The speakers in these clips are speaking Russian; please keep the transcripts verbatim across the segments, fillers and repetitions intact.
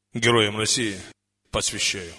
Героям России посвящаю.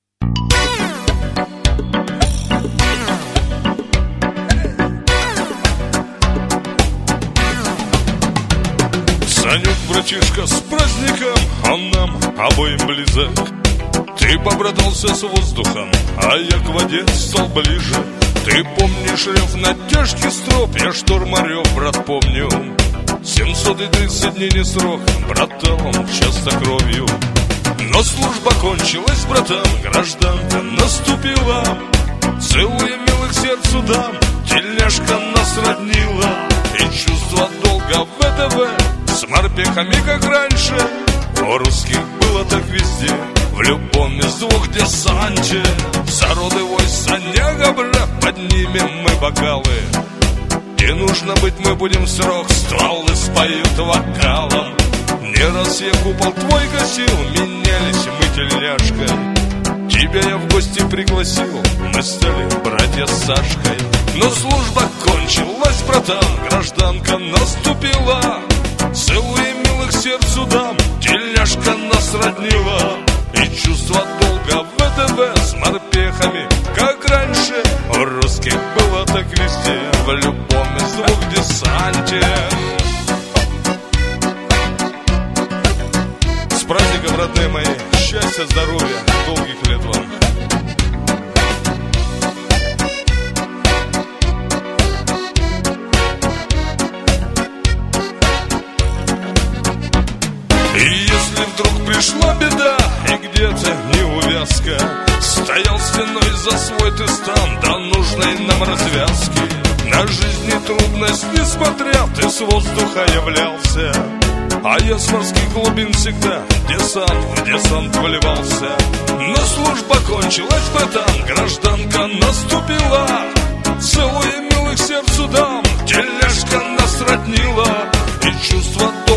Санек, братишка, с праздником, он нам обоим близок. Ты побратался с воздухом, а я к воде стал ближе. Ты помнишь рев натяжки строп, я штурмарев, брат, помню. Семьсот тридцать дней не срок, братан, часто кровью. Но служба кончилась, братан, гражданка наступила. Целуя милых сердцу дам, тельняшка нас роднила. И чувство долга в ВТВ с морпехами, как раньше. У русских было так везде, в любом из двух десанте. Зароды войска нега, брат, поднимем мы бокалы. И нужно быть, мы будем срок, стволы споют вокалом. Не раз я купол твой гасил, менялись мы тельняшкой. Тебя я в гости пригласил, мы стали братья с Сашкой. Но служба кончилась, братан, гражданка наступила. Целуя милых сердцу дам, тельняшка нас роднила. И чувство долга в ВТВ с морпехами, как раньше. У русских было так везде, в любом из двух десанте. С праздником, родные мои, счастья, здоровья, долгих лет вам. И если вдруг пришла беда, и где-то неувязка, стоял стеной за свой ты стан, до нужной нам развязки. На жизни трудность несмотря, ты с воздуха являлся. А я с морских глубин всегда десант в десант вливался. Но служба кончилась, братан, гражданка наступила. Целуя милых сердцу дам, тельняшка нас роднила. И чувство